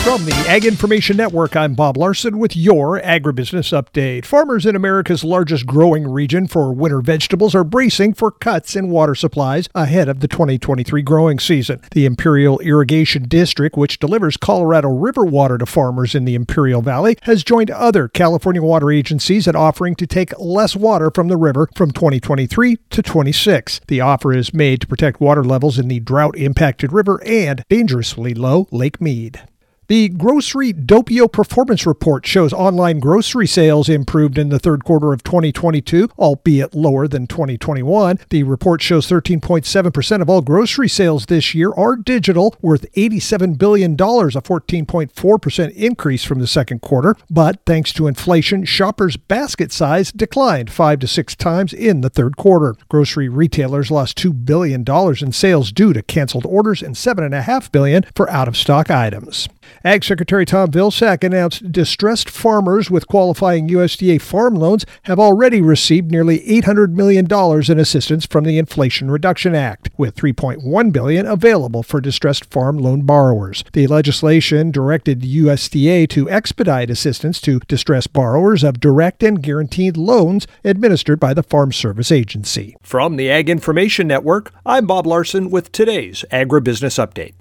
From the Ag Information Network, I'm Bob Larson with your Agribusiness Update. Farmers in America's largest growing region for winter vegetables are bracing for cuts in water supplies ahead of the 2023 growing season. The Imperial Irrigation District, which delivers Colorado River water to farmers in the Imperial Valley, has joined other California water agencies in offering to take less water from the river from 2023 to 26. The offer is made to protect water levels in the drought-impacted river and dangerously low Lake Mead. The Grocery Doppio Performance Report shows online grocery sales improved in the third quarter of 2022, albeit lower than 2021. The report shows 13.7% of all grocery sales this year are digital, worth $87 billion, a 14.4% increase from the second quarter. But thanks to inflation, shoppers' basket size declined 5 to 6 times in the third quarter. Grocery retailers lost $2 billion in sales due to canceled orders and $7.5 billion for out-of-stock items. Ag Secretary Tom Vilsack announced distressed farmers with qualifying USDA farm loans have already received nearly $800 million in assistance from the Inflation Reduction Act, with $3.1 billion available for distressed farm loan borrowers. The legislation directed USDA to expedite assistance to distressed borrowers of direct and guaranteed loans administered by the Farm Service Agency. From the Ag Information Network, I'm Bob Larson with today's Agribusiness Update.